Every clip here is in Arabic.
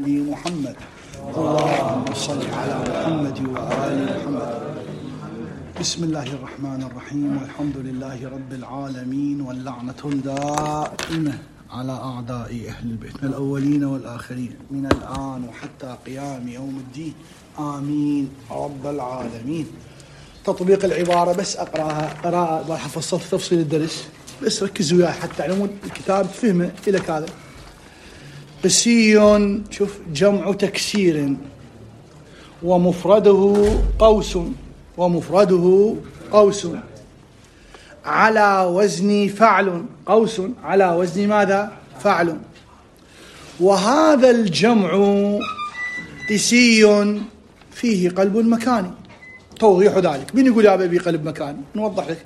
محمد. اللهم صل على محمد وآل محمد. بسم الله الرحمن الرحيم، والحمد لله رب العالمين، واللعنة الدائمة على أعداء أهل البيت الأولين والآخرين من الآن وحتى قيام يوم الدين، آمين رب العالمين. تطبيق العبارة بس أقرأها قراءة، راح أفصل تفصيل الدرس بس ركزوا وياي حتى تعلمون الكتاب فهمه إلى كذا. قسي، شوف، جمع تكسير، ومفرده قوس، ومفرده قوس على وزن فعل. قوس على وزن ماذا؟ فعل. وهذا الجمع قسي فيه قلب مكاني. توضيح ذلك، من يقول يا بابي قلب مكاني؟ نوضح لك.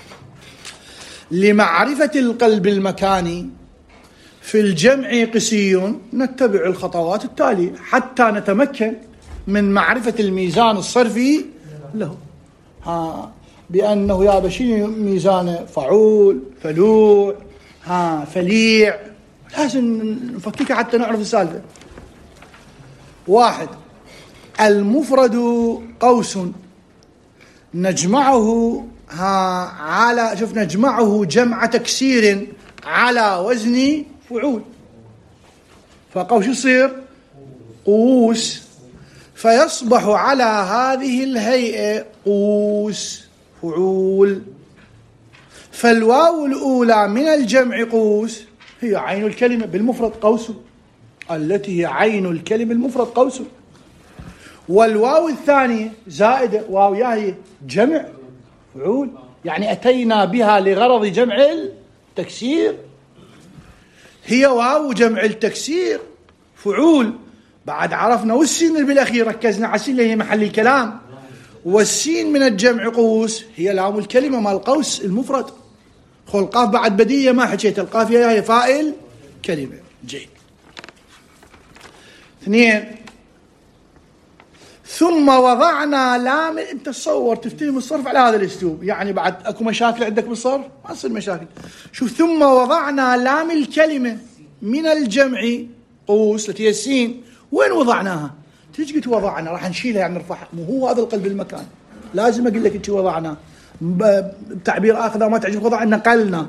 لمعرفة القلب المكاني في الجمع قسي نتبع الخطوات التالية حتى نتمكن من معرفة الميزان الصرفي له. بأنه يا بشي ميزان فعول، فلوع، فليع، لازم نفككها حتى نعرف السالفة. واحد، المفرد قوس نجمعه على، شوف، نجمعه جمع تكسير على وزن فعول، فقوس يصير قوس، فيصبح على هذه الهيئة قوس فعول. فالواو الأولى من الجمع قوس هي عين الكلمة بالمفرد قوس، التي هي عين الكلمة المفرد قوس. والواو الثانية زائدة، واو هي جمع فعول، يعني أتينا بها لغرض جمع التكسير، هي واو جمع التكسير فعول. بعد عرفنا والسين اللي بالأخير ركزنا على السين اللي هي محل الكلام، والسين من الجمع قوس هي لام الكلمة مال القوس المفرد. خل القاف بعد بدية ما حكيت، القاف هي فاعل كلمة. جيد. اثنين، ثم وضعنا لام. انت تصور تفتهم الصرف على هذا الاسلوب، يعني بعد اكو مشاكل عندك بالصرف؟ ما تصير مشاكل. شوف، ثم وضعنا لام الكلمة من الجمع قوس التي هي السين، وين وضعناها؟ تيجي قلت وضعنا، راح نشيلها يعني نرفعها، مو هو هذا القلب المكان، لازم اقول لك انت وضعنا بتعبير اخر ما تعجبك وضعنا، نقلنا.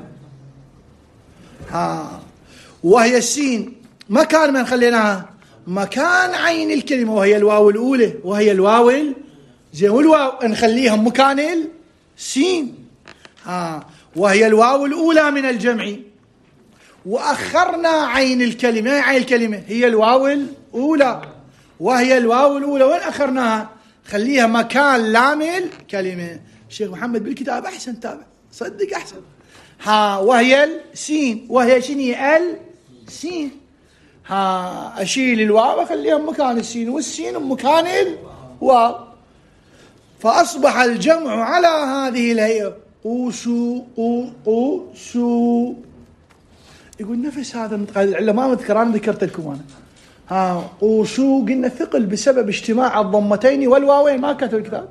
وهي السين مكان من خليناها؟ مكان عين الكلمة، وهي الواو الأولى، وهي الواو زين، والواو نخليها مكان السين، وهي الواو الأولى من الجمع. وأخرنا عين الكلمة، عين الكلمة هي الواو الأولى، وهي الواو الأولى، وين أخرناها؟ خليها مكان لام الكلمة. الشيخ محمد بالكتاب أحسن، تابع صدق أحسن. وهي السين، وهي شنو؟ السين. أشيل الواو أخليها مكان السين، والسين مكان الواو، فأصبح الجمع على هذه الهيئة قوسو قوسو. يقول نفس هذا متقاعد إلا ما أذكر، أنا ذكرت لكم أنا. قوسو قلنا ثقل بسبب اجتماع الضمتين والواوين، ما كتب الكتاب.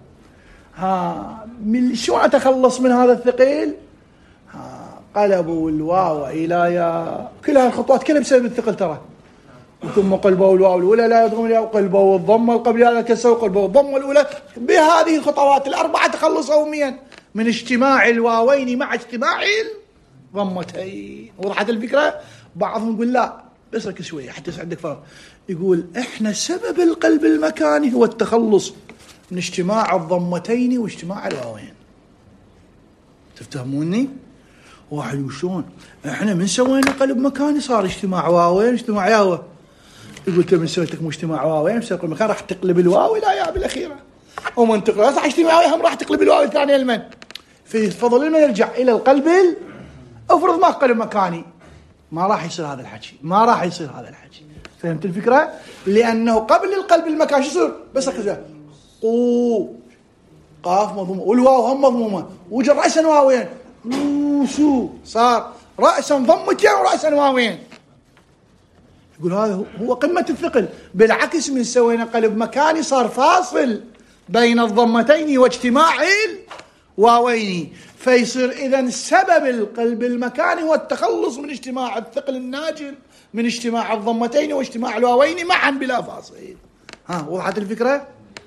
من شو أتخلص من هذا الثقيل؟ قلبوا الواو إلى يا، كل هالخطوات كلها بسبب الثقل ترى. ثم قلبوا الواو الأولى لا يضغم الياء، وقلبوا الضمة القبلية لا كسروا، وقلبوا الضمة الأولى. بهذه الخطوات الأربعة تخلص يوميا من اجتماع الواوين مع اجتماع الضمتين. وضحت الفكرة؟ بعضهم يقول لا بس ركز شوية حتى عندك فرق. يقول احنا سبب القلب المكاني هو التخلص من اجتماع الضمتين واجتماع الواوين. تفتهموني؟ واحد وشون احنا من سوينا قلب مكاني صار اجتماع واوين اجتماع ياوه. يقول من سويتك اجتماع واوين مسوي المكان راح تقلب الواو الى يا بالاخيره، ومن تقرا راح اجتماع هم راح تقلب الواو الثانيه المن. في فضل لما يرجع الى القلب افرض ما قلب مكاني ما راح يصير هذا الحكي، ما راح يصير هذا الحكي. فهمت الفكره؟ لانه قبل القلب المكاني شو يصير؟ بس ركز، قو قاف مضمومه والواو هم مضمومه وجر راسا واوين، شو صار؟ رأسا ضمتين ورأسا واوين. يقول هذا هو قمة الثقل. بالعكس من سوينا قلب مكاني صار فاصل بين الضمتين واجتماع الواوين، فيصير إذن سبب القلب المكاني هو التخلص من اجتماع الثقل الناجم من اجتماع الضمتين واجتماع الواوين معا بلا فاصل. وضحت الفكرة؟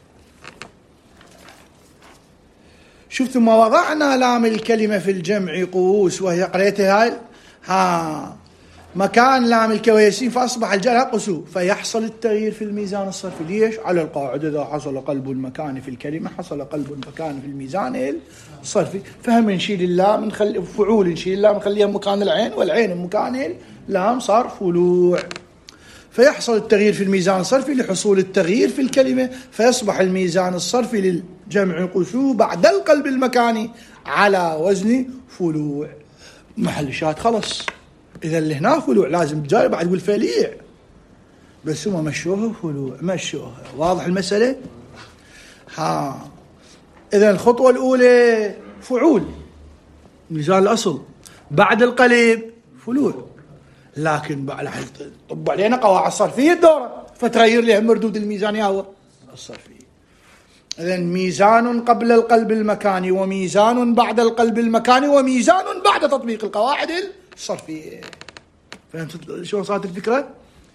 شوف ثم وضعنا لام الكلمة في الجمع قوس وهي قريتها هاي مكان لام الكلمة يسين فأصبح الجمع قسو فيحصل التغيير في الميزان الصرفي. ليش؟ على القاعدة إذا حصل قلب المكان في الكلمة حصل قلب المكان في الميزان الصرفي. فهم نشيل اللام نخلي فعول، نشيل اللام نخليها مكان العين والعين مكان اللام صار فلوع. فيحصل التغيير في الميزان الصرفي لحصول التغيير في الكلمة فيصبح الميزان الصرفي للجمع قسو بعد القلب المكاني على وزن فلوع. محل شاهد خلص. إذا اللي هنا فلوع لازم جاي بعد يقول فليع، بس هم مشوها فلوع مشوها. واضح المسألة؟ إذا الخطوة الأولى فعول ميزان الأصل، بعد القلب فلوع، لكن بعد طب علينا قواعد صرفية الدورة فتغير لها مردود الميزان ياهو الصرفي. إذن ميزان قبل القلب المكاني وميزان بعد القلب المكاني وميزان بعد تطبيق القواعد الصرفية. فهمت شو صارت الفكرة؟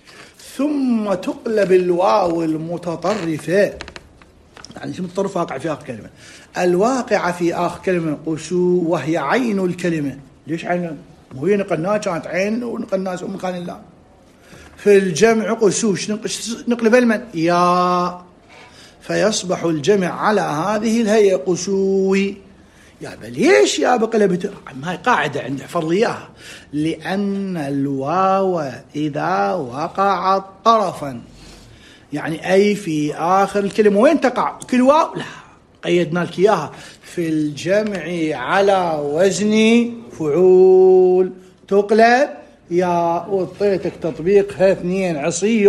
ثم تقلب الواو المتطرفة، يعني شو متطرف واقع في آخر كلمة، الواقعة في آخر كلمة قسو وهي عين الكلمة. ليش عين؟ مو هي نقلناها كانت عين ونقلناها مكان اللام. في الجمع قسو نقلب المن يا فيصبح الجمع على هذه الهيئة قسوي. يا ليش يا بقلبت؟ هاي قاعدة عندي احفظ لي اياها. لأن الواو إذا وقعت طرفا يعني أي في آخر الكلمة وين تقع كل واو؟ لا قيدنا لك إياها في الجمع على وزن فعول تقلب يا وطيتك تطبيقها اثنين عصي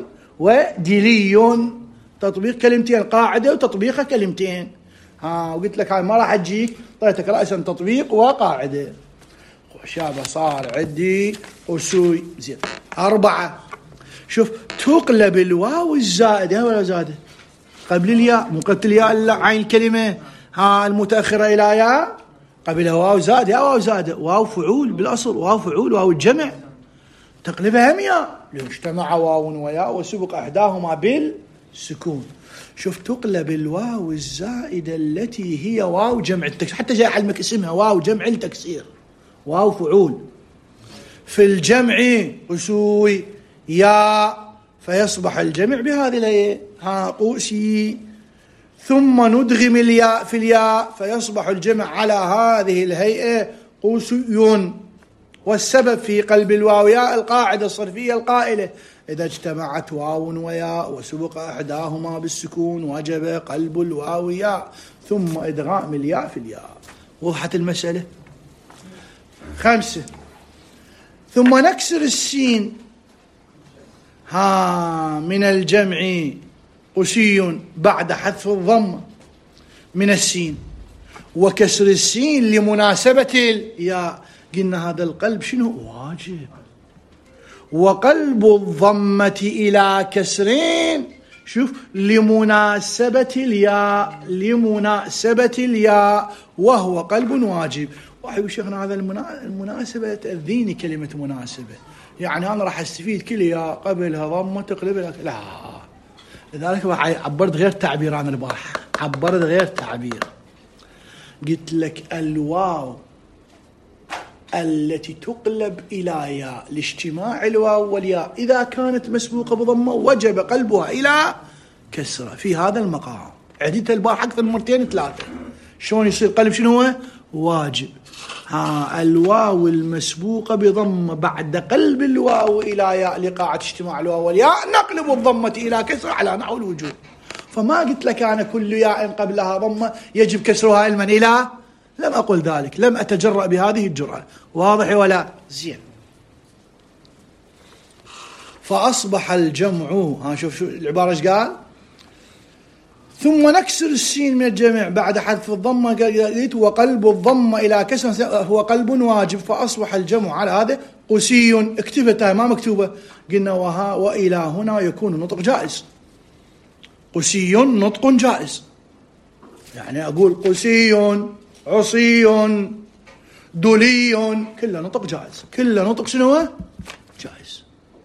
ودلي، تطبيق كلمتين قاعدة وتطبيقها كلمتين. وقلت لك هاي ما راح تجيك طيتك رأسا تطبيق وقاعدة. شابه صار عندي قسوي زين 4. شوف تقلب الواو الزائدة ولا زادة قبل الياء، مو قلت الياء الا عين الكلمة المتأخرة إلى ياء قبلها واو زاد يا واو زادة واو فعول بالأصل واو فعول واو الجمع تقلبها هم ياء اجتمع واو وياء وسبق أحداهما بالسكون. شوف تقلب الواو الزائدة التي هي واو جمع التكسير، حتى جاي علمك اسمها واو جمع التكسير واو فعول في الجمع قسوي يا فيصبح الجمع بهذه الهيئة قوسي. ثم ندغم الياء في الياء فيصبح الجمع على هذه الهيئة قوسي. والسبب في قلب الواو ياء القاعدة الصرفية القائلة إذا اجتمعت واو وياء وسبق أحداهما بالسكون وجب قلب الواو ياء ثم إدغام الياء في الياء. وضحت المسألة؟ 5. ثم نكسر السين من الجمع قسي بعد حذف الضم من السين وكسر السين لمناسبة الياء. قلنا هذا القلب شنو واجب، وقلب الضمة إلى كسرين شوف لمناسبة الياء وهو قلب واجب. واحد شيخنا هذا المناسبة تأذيني كلمة مناسبة، يعني أنا راح أستفيد كل ياء قبلها ضمة تقلبها لا. لذلك عبرت غير تعبير أنا البارح، عبرت غير تعبير. قلت لك الواو التي تقلب إلى ياء لاجتماع الواو والياء إذا كانت مسبوقة بضمة وجب قلبها إلى كسرة في هذا المقام. عديت البارح أكثر من 2 3. شلون يصير قلب شنو هو؟ واجب. الواو المسبوقة بضمة بعد قلب الواو إلى ياء لقاعة اجتماع الواو والياء نقلب الضمة إلى كسرة على نحو الوجوب. فما قلت لك أنا كل ياء قبلها ضمة يجب كسرها علما إلى، لم أقل ذلك، لم أتجرأ بهذه الجرأة. واضح ولا؟ زين. فأصبح الجمع شوف العبارة ايش قال؟ ثم نكسر السين من الجمع بعد حذف الضمة وقلب الضمة إلى كسر هو قلب واجب فأصبح الجمع على هذا قسي. اكتبتها ما مكتوبة. قلنا وإلى هنا يكون نطق جائز. قسي نطق جائز، يعني أقول قسي عصي دلي كله نطق جائز، كله نطق شنو جائز.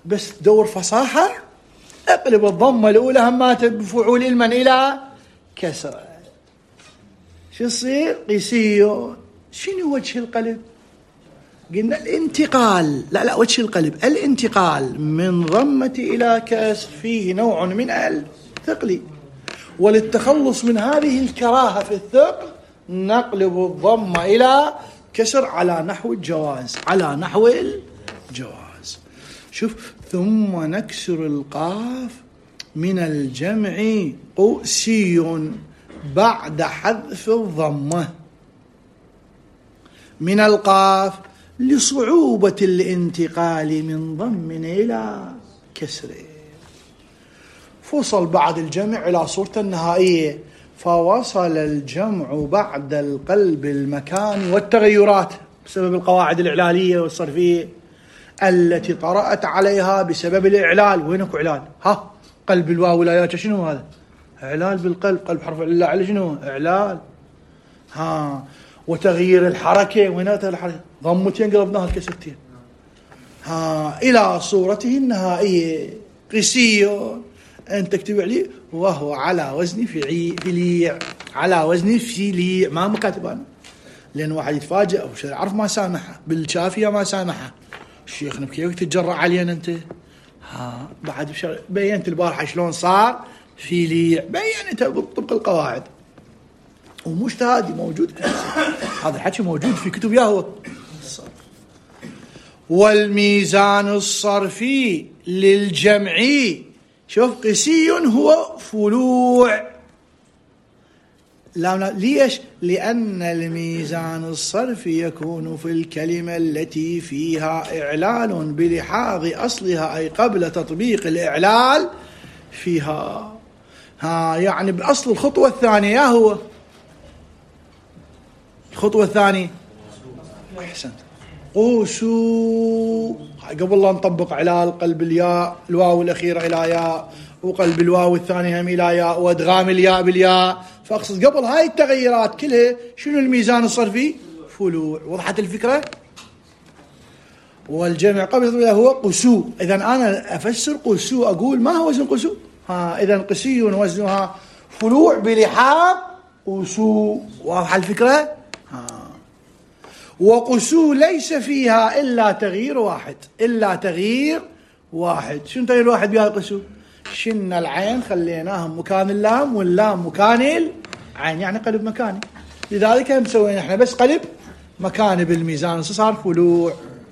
بس تدور فصاحة اقلب الضمة الأولى همات بفعول المن إلى كسر. شو يصير؟ قسي. شنو وجه القلب؟ قلنا الانتقال، لا وجه القلب الانتقال من ضمة إلى كسر فيه نوع من الثقل، وللتخلص من هذه الكراهة في الثقل نقلب الضمة إلى كسر على نحو الجواز، على نحو الجواز. شوف، ثم نكسر القاف من الجمع قسي بعد حذف الضمة من القاف لصعوبة الانتقال من ضم إلى كسر. فصل بعد الجمع إلى صورة النهائية، فوصل الجمع بعد القلب المكان والتغيرات بسبب القواعد الإعلالية والصرفية التي طرأت عليها بسبب الإعلال. وينك إعلال؟ ها، قلب الواو والآيات شنو هذا؟ إعلال بالقلب، قلب حرف العلة على شنو؟ إعلال. ها، وتغيير الحركة، وينات الحركة؟ ضمتين قلبناها الكسرتين. ها، إلى صورته النهائية قسي. أنت تكتب عليه وهو على وزن فليع، على وزن فليع، ما مكاتب أنا، لأن واحد يتفاجأ أو شيء عرف ما سامحه بالشافية، ما سامحه الشيخ نبكيك تتجرأ علينا أنت. ها، بعد بينت البارحة شلون صار فليع، بينت طبق القواعد ومجتهدي موجود. هذا الحكي موجود في كتب ياهو. والميزان الصرفي للجمعي، شوف قسي هو فلوع. لا ليش؟ لأن الميزان الصرفي يكون في الكلمة التي فيها إعلال بلحاظ أصلها، أي قبل تطبيق الإعلال فيها. ها، يعني بأصل الخطوة الثانية يا هو الخطوة الثانية. أحسنت. قوسوا، قبل لا نطبق علال قلب الياء الواو الأخيرة إلى ياء، وقلب الواو الثاني هم إلى ياء، وادغام الياء بالياء، فأقصد قبل هاي التغيرات كلها شنو الميزان الصرفي؟ فلوع. وضحت الفكرة؟ والجمع قبل هو قسو. إذا أنا أفسر قسو أقول ما هو وزن قسو؟ ها، إذا قسي وزنها فلوع بلحاظ قسو. واضحة الفكرة؟ ها. وقسو ليس فيها إلا تغيير واحد، إلا تغيير واحد. شنو تغيير واحد بها قسو؟ شلنا العين خليناها مكان اللام، واللام مكان العين، يعني قلب مكاني. لذلك مسوينا احنا بس قلب مكاني بالميزان صار فلوع.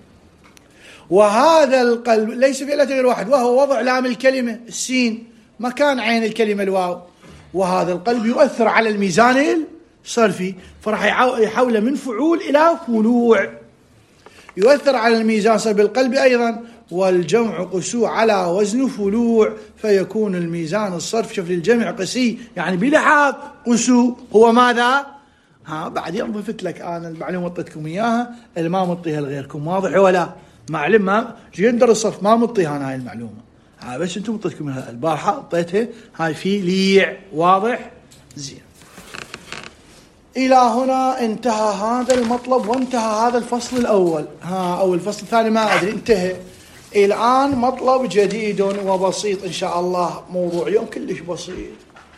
وهذا القلب ليس فيه إلا تغيير واحد، وهو وضع لام الكلمة السين مكان عين الكلمة الواو. وهذا القلب يؤثر على الميزان الصرفي، فراح يحوله من فعول إلى فلوع، يؤثر على الميزان الصرفي بالقلب أيضا. والجمع قسو على وزن فلوع، فيكون الميزان الصرف شوف للجمع قسي يعني بلحاظ قسو هو ماذا؟ ها، بعدين ضفت لك أنا المعلومة أعطيتكم إياها اللي ما مطيها لغيركم. واضح ولا؟ معلم ما جندر الصرف ما مطيها أنا هاي المعلومة، ها بس أنتم أعطيتكم البارحة أعطيتها هاي في ليع. واضح؟ زين. إلى هنا انتهى هذا المطلب وانتهى هذا الفصل الأول. أو الفصل الثاني ما أدري انتهى. الآن مطلب جديد وبسيط إن شاء الله، موضوع يوم كلش بسيط.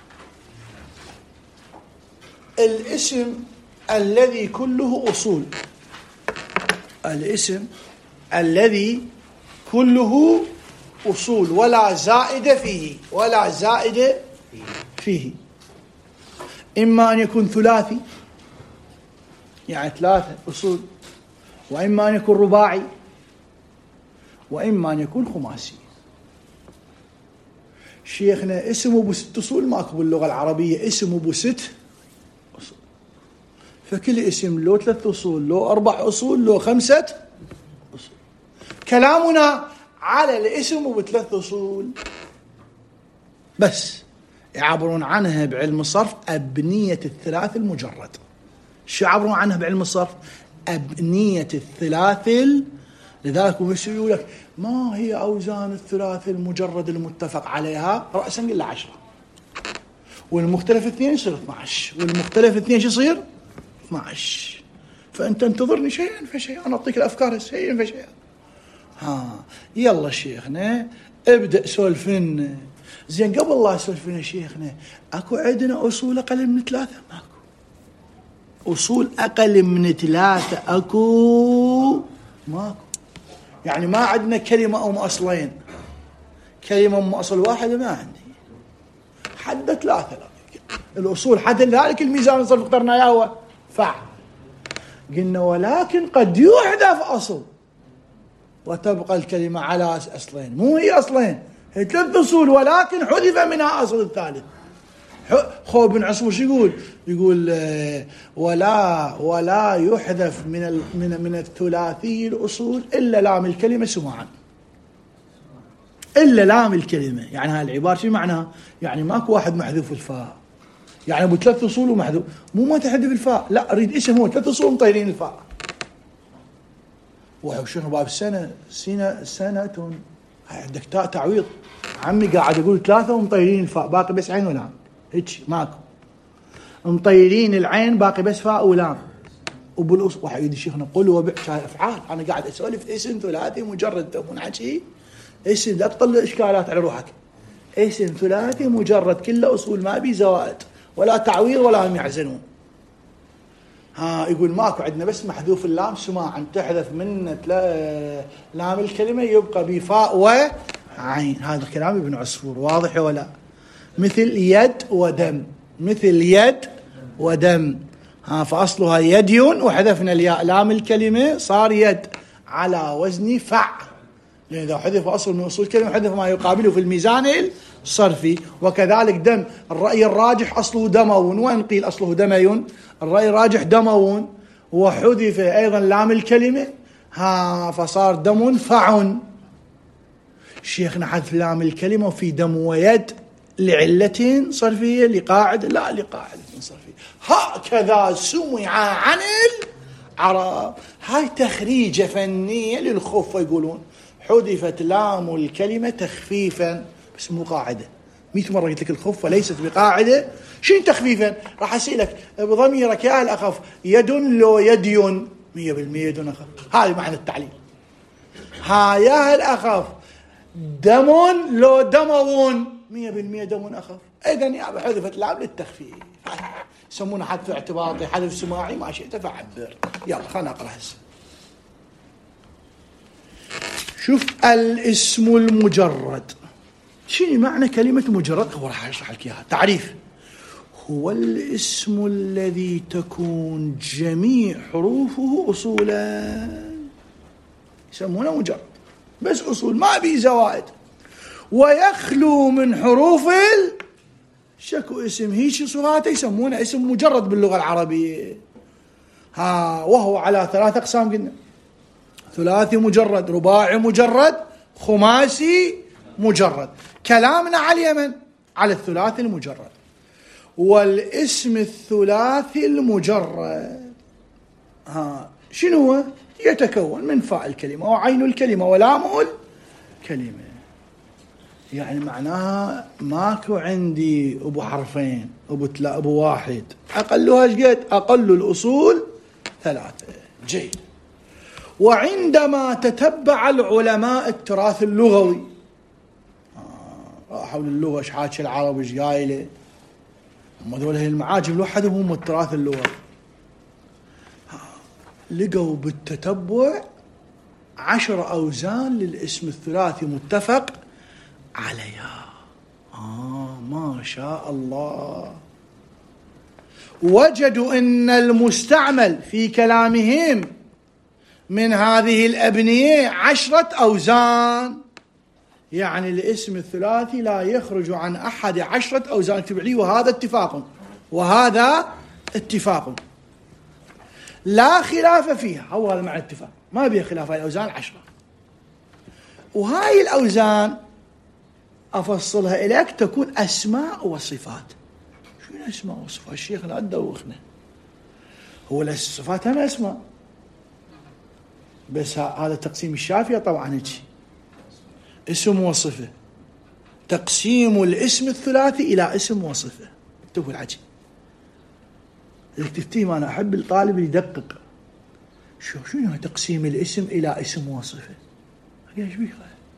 الاسم الذي كله أصول، الاسم الذي كله أصول ولا زائد فيه، ولا زائد فيه، إما أن يكون ثلاثي يعني 3 أصول، وإما أن يكون رباعي، وإما أن يكون خماسي. شيخنا اسمه ب6 أصول ماكو باللغة العربية اسمه ب6 أصول، فكل اسم له 3 أصول، له 4 أصول، له 5 أصول. كلامنا على الاسم ب3 أصول بس، يعبرون عنها بعلم الصرف أبنية الثلاث المجرد. شو يعبرون عنها بعلم الصرف؟ أبنية الثلاث. لذلك يقول لك ما هي أوزان الثلاث المجرد المتفق عليها؟ رأسا إلا 10، والمختلف 2 يصير 12، والمختلف 2 شو يصير 12. فأنت انتظرني شيئا فشيئا، أنا أعطيك الأفكار شيئا فشيئا. يلا شيخنا ابدأ سولفنا. زين قبل لا سولفنا شيخنا، اكو عندنا اصول اقل من 3؟ ماكو اصول اقل من 3، اكو ماكو. يعني ما عندنا كلمة ام اصلين، كلمة ام اصل واحدة ما عندي، حد 3 الاصول. حتى ذلك الميزان الصرف اخترنا اياه هو فعل. قلنا ولكن قد يحذف اصل وتبقى الكلمة على أصلين، مو هي أصلين، هي 3 أصول ولكن حذف منها أصل الثالث. خوب بن عصفور شو يقول ولا يحذف من الثلاثي الأصول إلا لام الكلمة سماعا، إلا لام الكلمة. يعني هاي العبارة شو معناها؟ يعني ماكو واحد محذوف الفاء، يعني ابو 3 أصول ومحذوف، مو ما تحذف الفاء، لا أريد اسم هو 3 أصول مطيرين الفاء. وشنو باب سنة عندك تاء تعويض، عمي قاعد اقول 3 ومطيرين الفاء، باقي بس عين ولام، هيك ماكو، مطيرين العين باقي بس فاء ولام. وبالأصول واحد يدي شيخنا قل وبع، هاي افعال، انا قاعد اسولف اسم ثلاثي مجرد، تبون حكي اسم لا تطلع اشكالات على روحك، اسم ثلاثي مجرد كله اصول ما بي زوائد ولا تعويض ولا هم يحزنون. يقول ماكو عندنا بس محذوف اللام سماعا، تحذف من لام الكلمة يبقى بفاء وعين. هذا كلام ابن عصفور، واضح ولا؟ مثل يد ودم، مثل يد ودم. فأصلها يدي وحذفنا الياء لام الكلمة صار يد على وزن فع، لأن إذا حذف أصل من أصول الكلمة حذف ما يقابله في الميزان الصرفي. وكذلك دم، الرأي الراجح أصله دمون، وإن قيل أصله دمي، الرأي الراجح دمون، وحذف أيضا لام الكلمة فصار دم فع. شيخنا حذف لام الكلمة وفي دم ويد لعلة صرفية لقاعدة؟ لا، لقاعدة صرفية. هكذا سمع عن العرب. هاي تخريجة فنية للخف، يقولون حذفت لام الكلمة تخفيفا، بس مو قاعدة. 100 مرة قلت لك الخفة ليست بقاعدة. شين تخفيفا؟ راح أسألك بضميرك يا الأخف، يد لو يدي؟ 100% يد أخف، هذا معنى التعليل. يا الأخف دم لو دمون؟ 100% دم أخف. إذن يا حذفت لام للتخفيف، يسمونه حذف اعتباطي، حذف سماعي، ما شئت فعبر. يلا خلنا نقرأ هسه. شوف الاسم المجرد، شنو معنى كلمة مجرد؟ هو راح أشرح لك إياها. تعريف: هو الاسم الذي تكون جميع حروفه أصولا، يسمونه مجرد، بس أصول ما بي زوائد، ويخلو من حروف شكو اسم هيك صفاته، يسمونه اسم مجرد باللغة العربية. وهو على 3 أقسام قلنا: ثلاثي مجرد، رباعي مجرد، خماسي مجرد. كلامنا على اليمن على الثلاثي المجرد. والاسم الثلاثي المجرد شنو هو؟ يتكون من فاء الكلمة وعين الكلمة ولام الكلمة. يعني معناها ماكو عندي ابو حرفين، ابو واحد، اقلها ايش قد؟ اقل الاصول 3. جيد. وعندما تتبع العلماء التراث اللغوي، راحوا للغة ايش حاكي العرب ايش قايله، هم ذول المعاجم لوحدهم هم التراث اللغوي، لقوا بالتتبع 10 أوزان للاسم الثلاثي متفق عليها. ما شاء الله. وجدوا أن المستعمل في كلامهم من هذه الأبنية 10 أوزان، يعني الاسم الثلاثي لا يخرج عن أحد 10 أوزان. اكتب لي وهذا اتفاق لا خلاف فيها. هو هذا معنى الاتفاق، ما بيه خلاف. هاي الأوزان 10، وهاي الأوزان أفصلها إليك تكون أسماء وصفات. شو الأسماء وصفات؟ الشيخ لا تدوخنا، هو الصفات هم أسماء، بس هذا تقسيم الشافعي طبعا هيك، اسم وصفة. تقسيم الاسم الثلاثي إلى اسم وصفة. اكتبوا العجب تفتيم. أنا أحب الطالب اللي يدقق. شنو تقسيم الاسم إلى اسم وصفة؟ ايش بيك؟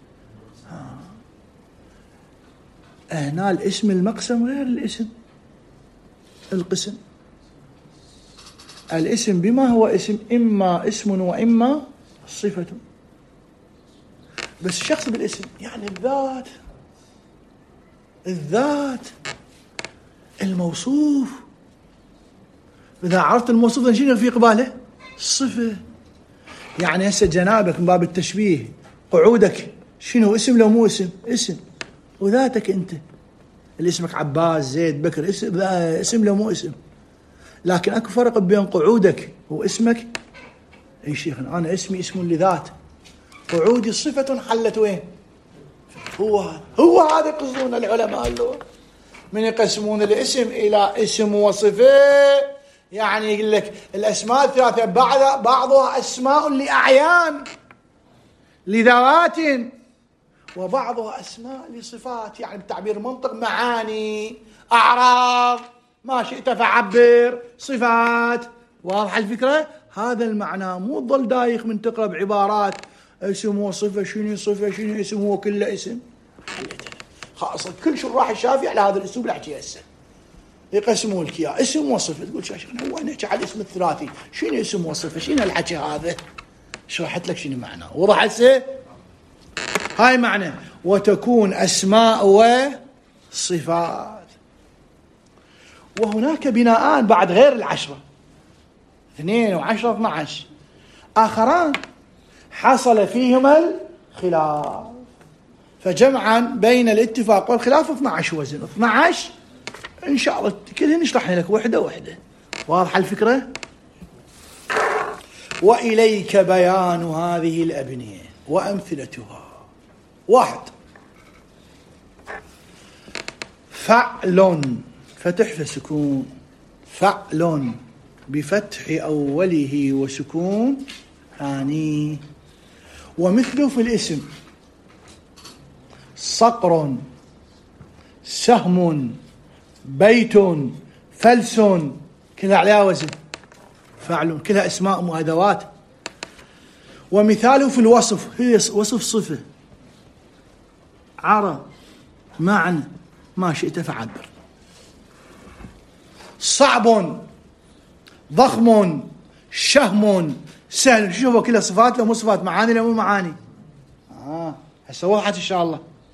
هنا الاسم المقسم غير الاسم القسم. الاسم بما هو اسم، إما اسم وإما صفة. بس الشخص بالاسم يعني الذات الموصوف. إذا عرفت الموصوف شنو في قباله؟ الصفة. يعني هسه جنابك من باب التشبيه، قعودك شنو اسم لو مو اسم؟ اسم. وذاتك أنت اللي اسمك عباس زيد بكر اسم لو مو اسم. لكن اكو فرق بين قعودك واسمك. اي شيخنا انا اسمي اسم لذات، قعودي صفة حلت وين؟ هو هذا يقصدون العلماء اللغة من يقسمون الاسم الى اسم وصفة. يعني يقول لك الاسماء الثلاثة بعضها اسماء لاعيان لذوات، وبعضها اسماء لصفات، يعني بتعبير منطق معاني اعراض ما شئت فعبر صفات. واضحة الفكرة؟ هذا المعنى، مو تظل دايخ من تقرأ بعبارات اسم وصفة شنو صفة شنو اسم، هو كله اسم. خاصة كل شراح الشافعي على هذا الاسلوب اللي احكيه هسه يقسمون لك اياه اسم وصفة. تقول شيخنا هو نحكي على الاسم الثلاثي، شنو اسم وصفة؟ شنو الحكي هذا؟ شرحت لك شنو معناه. وضح هسه؟ هاي معنى وتكون اسماء وصفات. وهناك بناءان بعد غير العشرة 2 و10 12 آخران حصل فيهما الخلاف، فجمعا بين الاتفاق والخلاف 12 وزن. 12 إن شاء الله كلهن نشرح لك وحدة وحدة. واضحة الفكرة؟ وإليك بيان هذه الأبنية وأمثلتها. 1 فعل فتح فسكون، فعل بفتح أوله وسكون ثاني. ومثله في الاسم صقر سهم بيت فلس، كلها عليها وزن فعل، كلها اسماء وأدوات. ومثاله في الوصف هي وصف صفة عرى معنى ما شئت فعبر. صعب ضخم شهم سهل، شو هو كلها صفات لو مو صفات، معاني لو مو معاني. هسه وضحت ان شاء الله.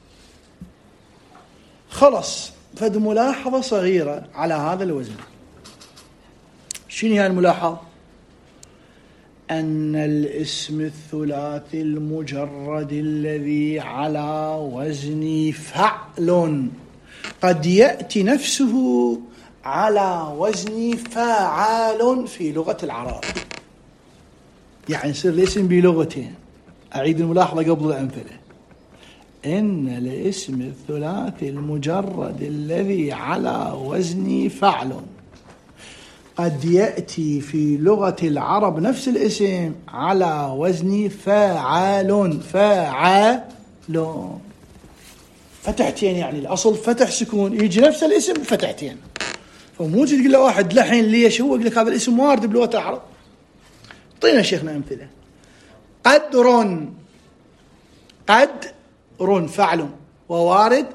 خلص فد ملاحظة صغيرة على هذا الوزن. شنو هي الملاحظة؟ أن الاسم الثلاثي المجرد الذي على وزن فعل قد يأتي نفسه على وزن فاعل في لغة العرب. يعني يصير الاسم بلغتين. أعيد الملاحظة قبل الأمثلة. إن الاسم الثلاثي المجرد الذي على وزن فعل قد يأتي في لغة العرب نفس الاسم على وزن فاعل. فتحتين، يعني الأصل فتح سكون، يجي نفس الاسم بفتحتين. فمو تقول له واحد لحين ليش، هو يقول لك هذا الاسم وارد بلغة العرب. طينا شيخنا أمثلة. قدر فعل، ووارد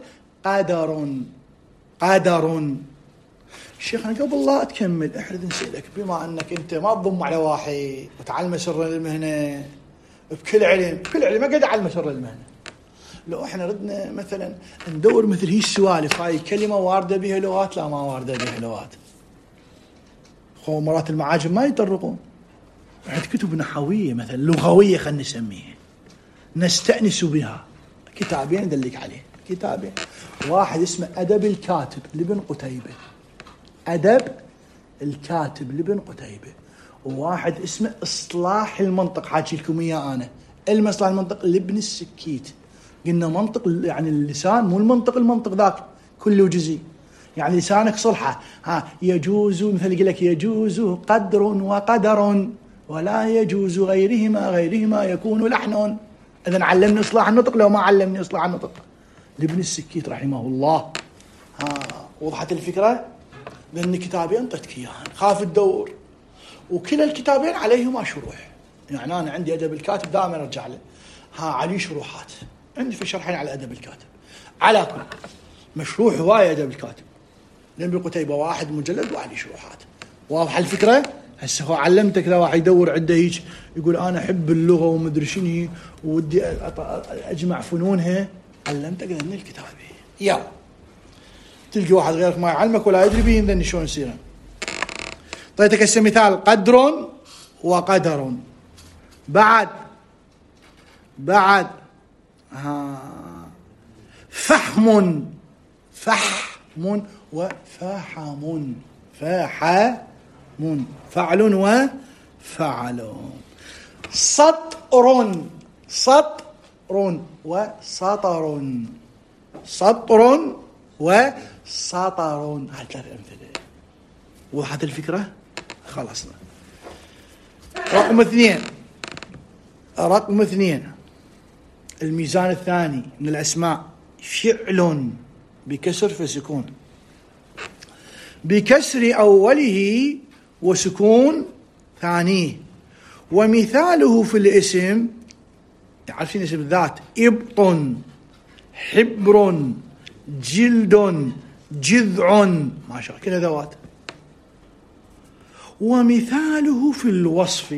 قدر. شيخنا قبل لا تكمل احرد نسألك، بما انك انت ما تضم على واحد وتعلم سر المهنة بكل علم ما قد علم سر المهنة. لو احنا ردنا مثلا ندور مثل هي السوالف، هاي كلمة واردة بها لغات لا ما واردة بها لغات. خو مرات المعاجم ما يطرقون. عند كتب نحوية مثلا لغوية خلينا نسميها نستأنس بها، كتابين ندلك عليه، كتابين. واحد اسمه أدب الكاتب لابن قتيبة، أدب الكاتب لابن قتيبة. وواحد اسمه إصلاح المنطق، حاجي لكم إياه أنا، إصلاح المنطق لابن السكيت. قلنا منطق يعني اللسان، مو المنطق ذاك كله جزئي، يعني لسانك صلحة. يجوز مثل يقول لك يجوز قدر وقدر ولا يجوز غيرهما يكون لحن. إذن علمني إصلاح النطق لو ما علمني إصلاح النطق لابن السكيت رحمه الله. وضحت الفكرة؟ لأن كتابين طيتك إياها خاف تدور، وكلا الكتابين عليهما شروح. يعني أنا عندي أدب الكاتب دائما أرجع له، علي شروحات عندي في شرحين على أدب الكاتب. على كل مشروح هواية أدب الكاتب، لأن بقتيبة واحد مجلد وعلي شروحات. واضحة الفكرة؟ هسه هو علمتك لو واحد يدور عنده هيك يقول أنا أحب اللغة ومدري شنو ودي أجمع فنونها، علمتك ذن الكتابة. يلا تلقي واحد غيرك ما يعلمك ولا يدري به ذن شلون يصير. طيب هسه مثال قدر وقدر. بعد فحم وفحم. فعل وفعل. سطر وسطر. سطر وسطر. هاي ثلاث أمثلة. وضحت الفكرة؟ خلصنا. رقم اثنين الميزان الثاني من الأسماء فعل بكسر فسكون، بكسر أوله وسكون ثانيه. ومثاله في الاسم، عارفين اسم الذات، إبط، حبر، جلد، جذع، ما شاء الله كل ذوات. ومثاله في الوصف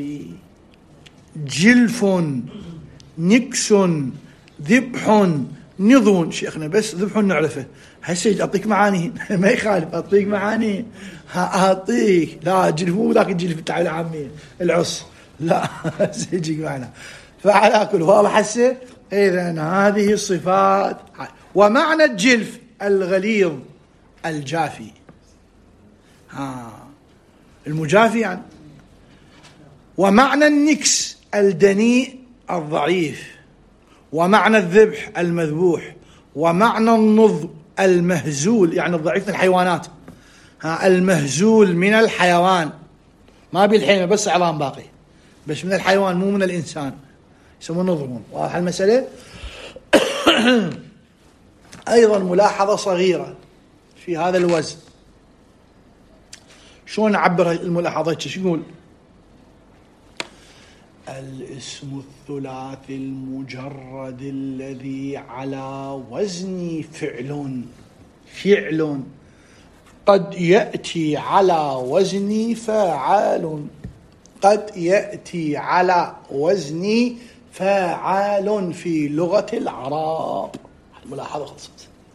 جلف، نكس، ذبح، نضون. شيخنا بس ذبح نعرفه، هسه أعطيك معاني ما يخالف، أعطيك معاني أعطيك. لا جلف مو ذاك الجلف بتاع العامية العص، لا يجيك معنا. فعلى كل واضح هسه. إذن هذه الصفات. ومعنى الجلف الغليظ الجافي، المجافي يعني. ومعنى النكس الدنيء الضعيف. ومعنى الذبح المذبوح. ومعنى النض المهزول يعني الضعيف من الحيوانات، المهزول من الحيوان، ما بالحيوان بس عظام باقي، بس من الحيوان مو من الإنسان، يسمونه نضمون. واضح المسألة؟ أيضا ملاحظة صغيرة في هذا الوزن. شلون نعبر الملاحظة؟ شو يقول؟ الاسم الثلاثي المجرد الذي على وزن فعل قد يأتي على وزن فاعل. قد يأتي على وزن فاعل في لغة العرب. الملاحظة خلصت.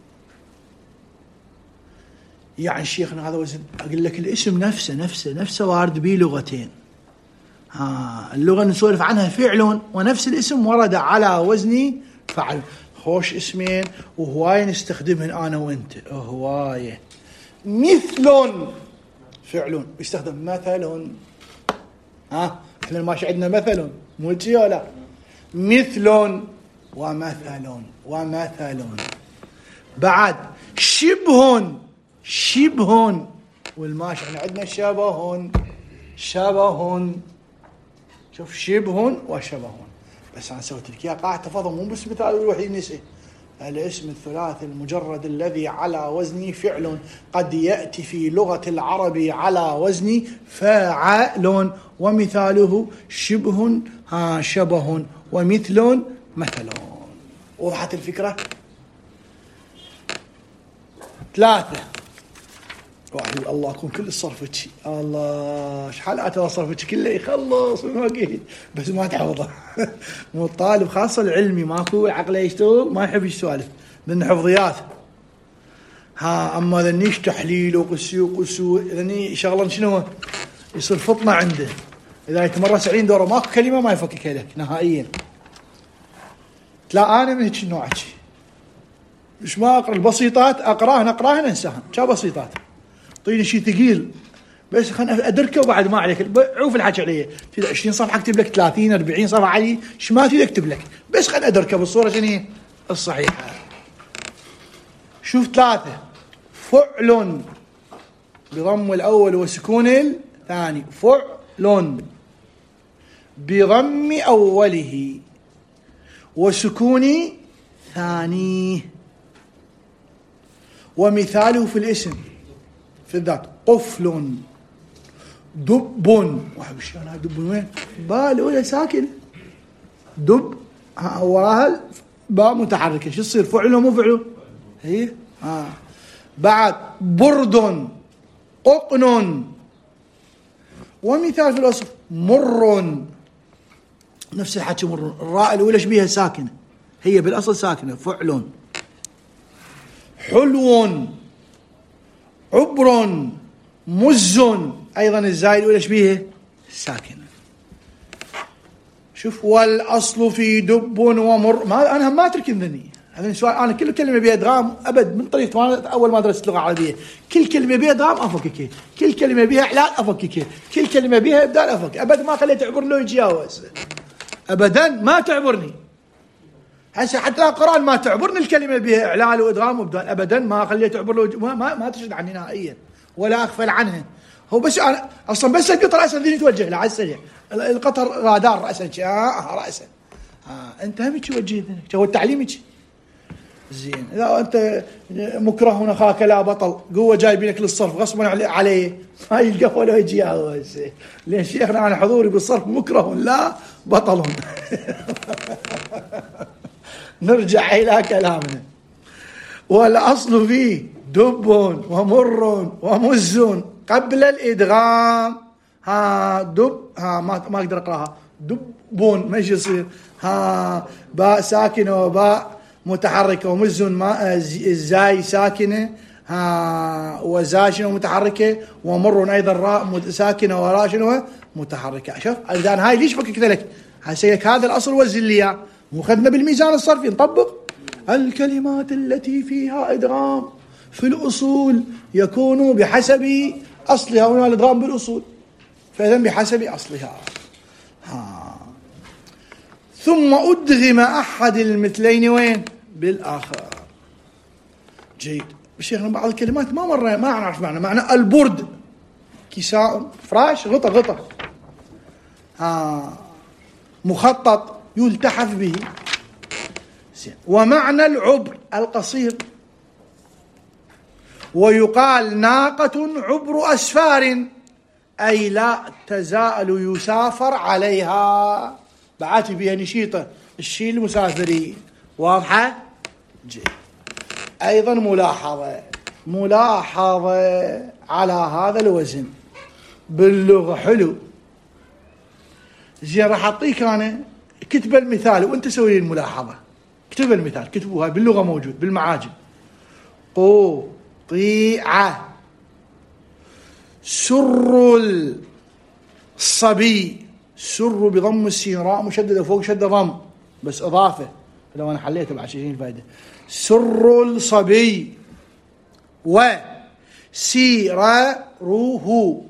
يعني شيخنا هذا وزن، أقول لك الاسم نفسه وارد به لغتين. اللغة نسولف عنها فعل، ونفس الاسم ورد على وزن فعل. خوش اسمين وهواية نستخدمهن أنا وأنت، هواية. مثل فعل يستخدم مثل. احنا ماشي عندنا مثل مو شي ولا مثل ومثل. بعد شبه والماشي احنا عندنا شبه. شوف شبه وشبه. بس انا سويت لك اياه قاعده تفضل، مو بس مثال الوحيد نسي. الاسم الثلاثي المجرد الذي على وزن فعل قد يأتي في لغة العرب على وزن فاعل. ومثاله شبه شبه ومثل مثل. وضحت الفكرة؟ 3. واحد يقول الله يكون كل صرفتش، الله شحال صرفتش كله يخلص وقيت بس ما تحفظه. مو الطالب خاصة العلمي ماكو عقله يشتغل ما يحب يسولف من حفظيات. اما ذنيش تحليل وقسو ذني شغله شنو يصير فطنه عنده. اذا يتمرس 20 دوره ماكو كلمه ما يفكك لك نهائيا. لا انا من هيك النوع مش ما اقرا البسيطات، اقراهن انساهن. شا بسيطات طيني شيء ثقيل بس خلنا ادركه وبعد ما عليك عوف الحكي عليه. في 20 صفحه اكتب لك 30 40 صفحه علي ما تريد اكتب لك، بس خلنا ادركه بالصوره شنو الصحيحه. شوف 3 فعل بضم الاول وسكون الثاني. فعل بضم اوله وسكون ثانيه. ومثاله في الاسم في الذات قفل، دب. واحد وش انا دب وين؟ بال ولا ساكن دب. وراها باء متحركة، شو تصير؟ فعل ولا مو فعل؟ هي بعد برد، قطن. ومثال في الوصف مر، نفس الحكي مر. الراء الأولى ايش بيها؟ ساكنة، هي بالأصل ساكنة، فعل. حلو، عبر، مز، أيضا الزاي الأولى ايش بيها؟ ساكنة. شوف والأصل في دب ومر. ما أنا ما أترك ذني هذا سؤال. أنا كل كلمة بها إدغام أبد من طريقة أول ما درست لغة عربية، كل كلمة بها إدغام أفكك، كل كلمة بها إعلان أفكك، كل كلمة بها إبدال أفك. أبد ما خليت تعبر له يتجاوز، أبدا ما تعبرني. هسه حتى القرآن ما تعبرني الكلمة بها إعلان وإدغام وإبدال، أبدا ما خليت تعبر له، ما تشد عني نهائيا ولا أغفل عنها. هو بس أنا أصلا بس القطر رأسا ذي توجه له على السريع، القطر رادار رأسا رأسا. أنت هم توجه هو التعليم زين. إذا أنت مكره أخاك لا بطل، قوة جايبينك للصرف غصبا عليه، ما يلقى ولا يجاوز. لأن شيخنا أنا حضوري بالصرف مكره لا بطل. نرجع إلى كلامنا. والأصل فيه دب ومر ومز قبل الإدغام. دب ما أقدر أقرأها، دبون ما يصير. باء ساكنة وباء متحركة، ومز الزاي ساكنة، وزاشنة متحركة، ومر أيضا راء ساكنة وراشنة متحركة. شوف الآن هاي ليش فككت لك؟ هسيلك هذا الأصل والزلية مو خدنا بالميزان الصرفي نطبق. الكلمات التي فيها إدغام في الأصول يكون بحسب أصلها، وهنا الإدغام بالأصول فإذا بحسب أصلها. ثم أدغم أحد المثلين وين؟ بالآخر. جيد. شيخنا بعض الكلمات ما نعرف معنى البرد كساء، فراش، غطى مخطط يلتحف به. ومعنى العبر القصير، ويقال ناقة عبر أسفار، أي لا تزال يسافر عليها، بعاتي بها نشيطة الشيء المسافرين. واضحة؟ جيد. أيضا ملاحظة على هذا الوزن باللغة. حلو زين. راح أعطيك أنا كتب المثال وأنت سوي الملاحظة. كتب المثال، كتبوها باللغة موجود بالمعاجم. قطيعة سر الصبي، سر بضم السين، راء مشددة فوق شدة ضم بس إضافة، لو أنا حليته ب 20 فائدة. سر الصبي وسيره،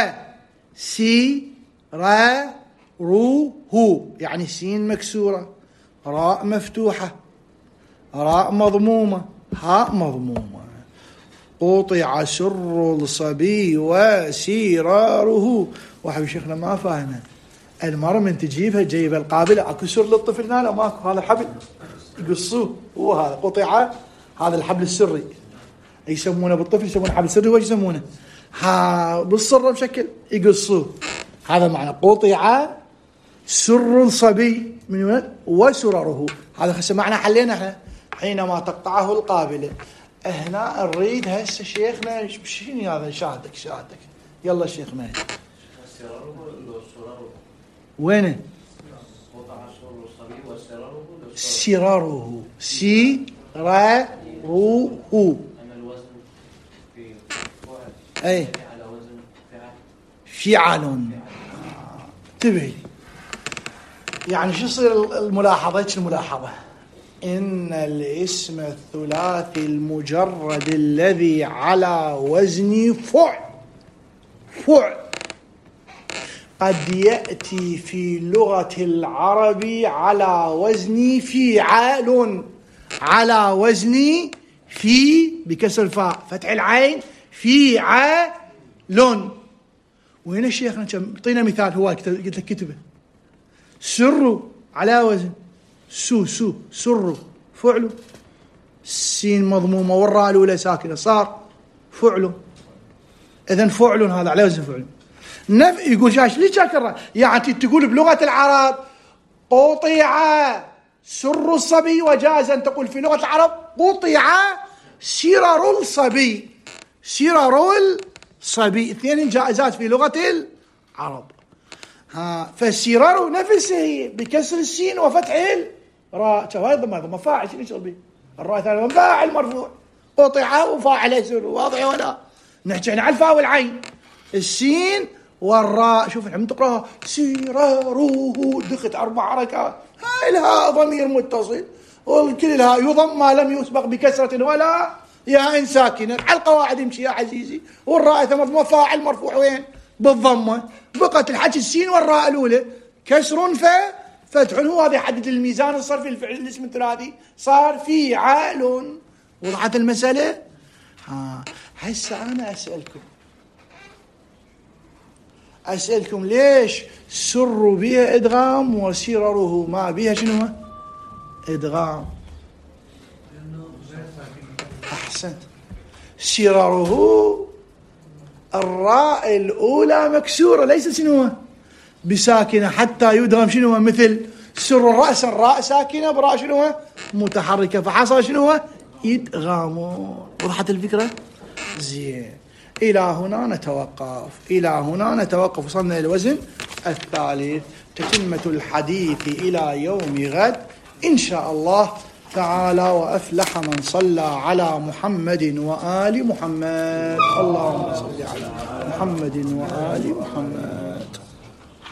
وسيره يعني سين مكسورة، راء مفتوحة، راء مضمومة، هاء مضمومة. قطع سر الصبي وسيراره. واحد شيخنا ما فاهمه، المرة من تجيبها جيبها القابلة، اكو سر للطفل هنا ماكو، هذا حبل يقصوه، هو هذا قطع، هذا الحبل السري يسمونه بالطفل، يسمونه حبل سري. وش يسمونه؟ بالصرة بشكل يقصوه. هذا معنى قطع سر الصبي من وين؟ وسرره. هذا هسه معنى حلينا احنا حينما تقطعه القابلة. هنا نريد هسه شيخنا شنو هذا؟ شاهدك يلا شيخنا وينه؟ سراره، سيراره. اي فعل. انتبه يعني شو يصير الملاحظة؟ ايش الملاحظة؟ إن الاسم الثلاثي المجرد الذي على وزن فعل قد يأتي في لغة العرب على وزن فعال، على وزن في بكسر الفاء فتح العين فعال. وهنا شيخنا اعطينا مثال، هو قلت لك كتبه. سر على وزن سر فعل، السين مضمومة والراء الأولى ساكنة صار فعل. إذن فعل هذا على وزن فعل. يقول شاش ليش شاكر؟ يعني تقول بلغة العرب قطع سر الصبي، وجاز أن تقول في لغة العرب قطع سرر الصبي. سرر الصبي، اثنين جائزات في لغة العرب. فالسرر نفسه بكسر السين وفتح الراء، هذا ما فاعل شنو يشتغل به؟ الراء ثاني فاعل مرفوع، قطع وفاعل يسر، واضح ولا؟ نحكي على الفاء والعين، السين والراء. شوف الحين تقراها سرره، دخلت 4 حركات، هاي الهاء ضمير متصل، والكل الهاء يضم ما لم يسبق بكسرة ولا ياء ساكنة، على القواعد يمشي يا عزيزي. والراء ثم فاعل مرفوع وين؟ بالضمة. بقت الحكي السين والراء الأولى كسر فتح، هو هذا يحدد الميزان الصرفي الفعل الاسم الثلاثي، صار فيعال. وضحت المسألة؟ هسه أنا أسألكم ليش سر بها إدغام وسرره ما بها شنو؟ إدغام. أحسنت. سرره الراء الأولى مكسورة، ليس شنو بساكنة، حتى يدغم شنو مثل سر الرأس، الراء ساكنة براء شنو متحركة، فحصل شنو إدغام. وضحت الفكرة؟ زين. إلى هنا نتوقف. وصلنا إلى الوزن الثالث، تتمة الحديث إلى يوم غد إن شاء الله تعالى. وأفلح من صلى على محمد وآل محمد. اللهم صل على محمد وآل محمد.